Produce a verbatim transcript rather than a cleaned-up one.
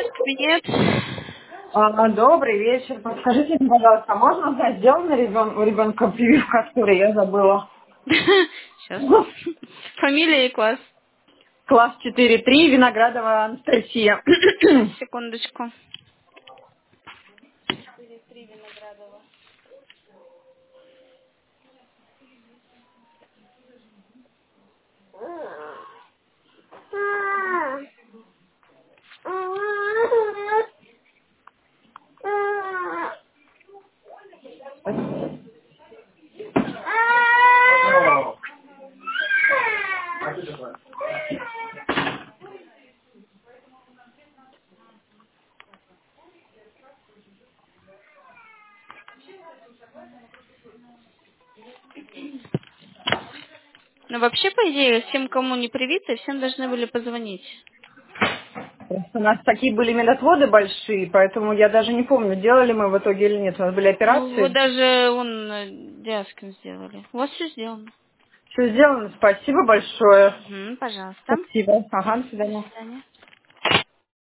нет кабинет. А, добрый вечер. Подскажите, мне, пожалуйста, а можно узнать, сделано ребен- у ребенка прививка, которую я забыла? Сейчас. Фамилия и класс. Класс четыре три, Виноградова Анастасия. Секундочку. Ну, вообще, по идее, всем, кому не привито, всем должны были позвонить. У нас такие были медотводы большие, поэтому я даже не помню, делали мы в итоге или нет. У нас были Ну, вы операции. даже, вон, э, диаскин сделали. У вас все сделано. Все сделано. Спасибо большое. Мгм, пожалуйста. Спасибо. Ага, до До свидания. свидания.